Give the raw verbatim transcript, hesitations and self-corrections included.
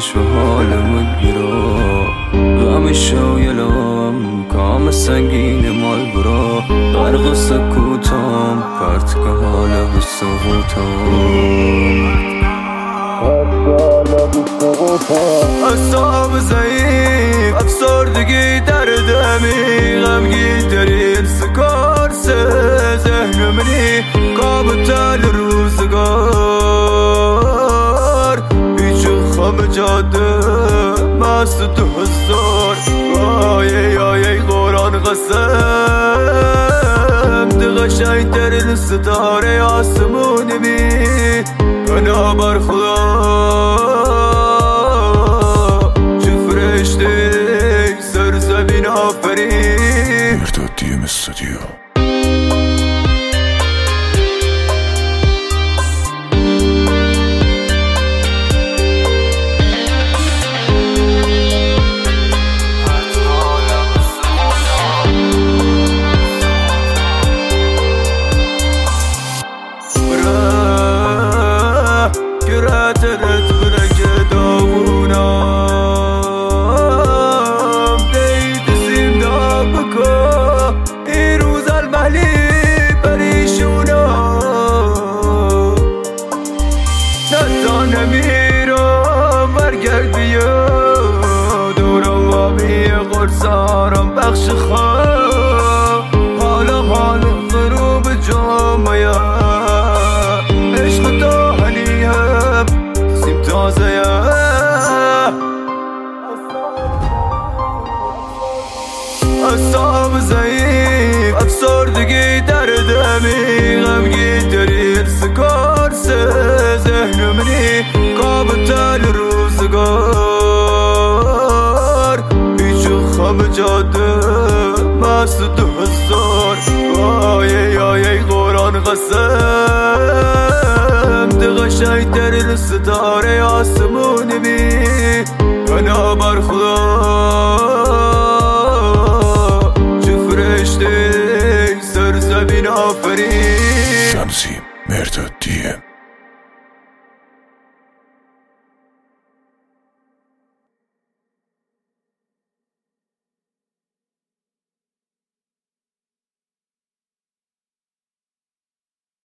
عشق و حالمو گیرا غم شایلم کام سنگین مال برا غرق سکوتم پرت که حال حس و اصاب ضعیف افسردگی دردمی غمگین ترین سکار سه ذهن منی کاب تل روزگار پیچ خم جاده مست تو هزار آیه آیه قرآن قسم ده قشنگ ترین ستاره آسمونی بی پناه بر خدا سرزمین آفرین مرداد دی ام استودیو. نمیرم برگرد بیا دورم وابی قرصارم بخش خواه حالم حال غروب جامعه عشق تا هنیم سیم تازه اصاب ضعیف افسردگی دردمی غمگین ترین سکار سه ذهن منی کاب تل روزگار پیچ و خم جاده مست دو هزار آیه آیه قرآن قسم ده قشنگ ترین ستاره آسمونی بی پناه بر خدا سرزمین آفرین. تنظیم مرداد دی ام.